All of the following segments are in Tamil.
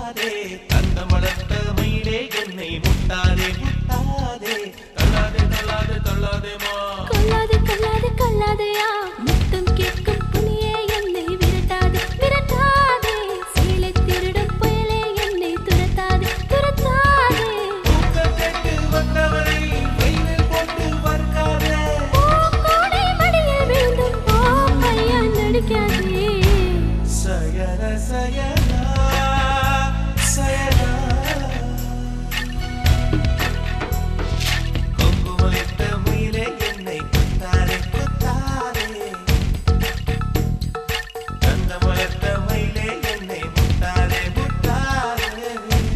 முட்டாதே தந்தம் வளர்த்த மயிலே என்னை முட்டாதே முட்டாதே தள்ளாதே தள்ளாதே தள்ளாதேமா கொல்லாதே கொல்லாதே கொல்லாதையா முத்தம் கேட்கும் புலியே என்னை விரட்டாதே விரட்டாதே சீலை திருடும் புயலே என்னை துரத்தாதே துரத்தாதே தூக்கம் கேட்டு வந்தவரை வெயிலில் போட்டு வறுக்காதே கோடை மடியில் விழுந்தும் போ பையா நடிக்காதே சயன சயனா சயனா கொங்கு முளைத்த மயிலே என்னை குத்தாதே குத்தாதே தந்தம் வளர்த்த மயிலே என்னை முட்டாதே முட்டாதே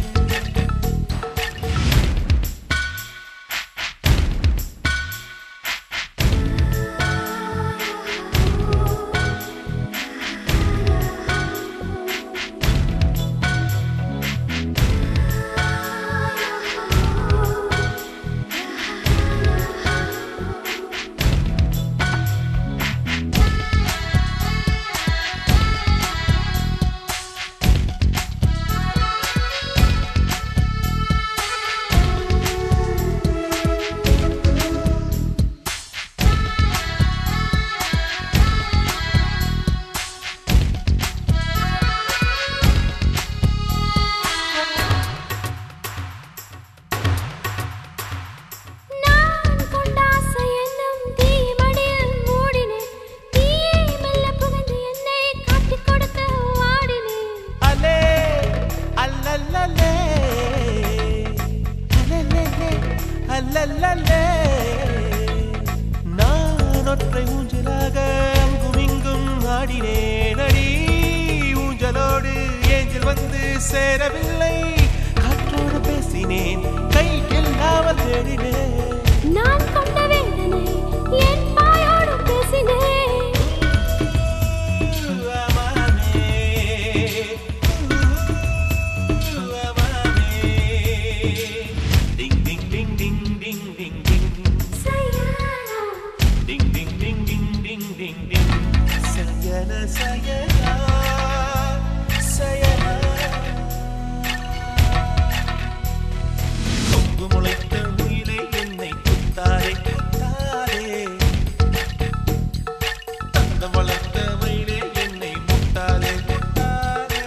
நான் கொண்ட ஆசை என்னும் தீ மடியில் மூடினேன் தீயை மெல்ல புகுந்து என்னை காட்டிக் கொடுக்க வாடினேன் அலே அல்லல்லலே அல்லல்லலே அல்லல்லலே நான் ஒற்றை ஊஞ்சலாக அங்கும் இங்கும் ஆடினேன் அடி ஊஞ்சலோடு ஏஞ்சல் வந்து சேரவில்லை காற்றோடு பேசினேன் கை இல்லாமல் தேடினேன் நான் கொண்ட வேதனை என் பாயோடு பேசினேன் Ding ding ding ding ding ding ding சையானா ding ding ding ding ding ding ding sayana sayana sayana Kongu முளைத்த முயிலே என்னை குத்தாதே குத்தாதே தந்தம் வளர்த்த மயிலே என்னை முட்டாதே முட்டாதே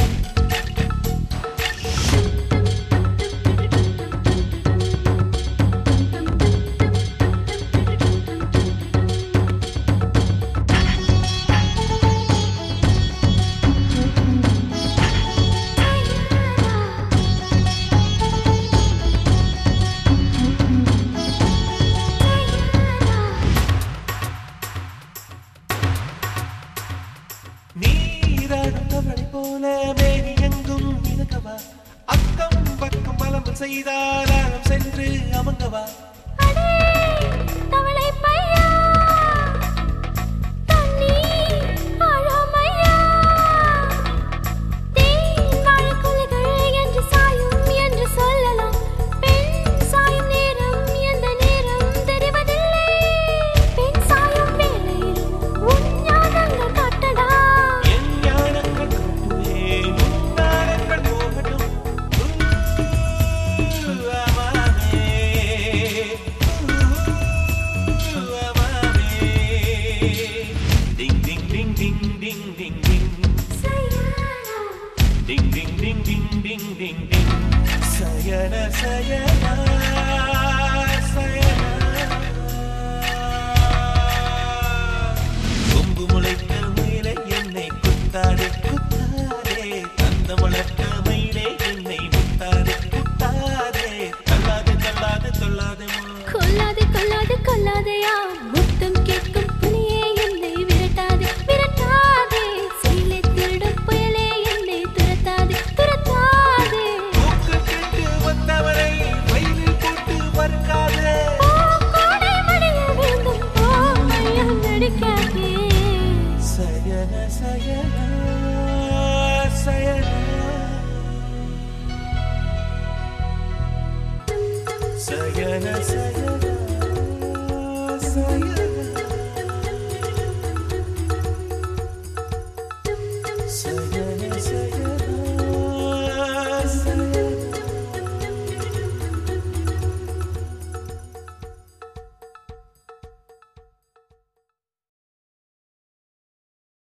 நீராடுத்தவளை போல மேனி எங்கும் மிதக்கவா அக்கம் பக்கம் வலம் செய்தால் ஆழம் சென்று அமங்கவா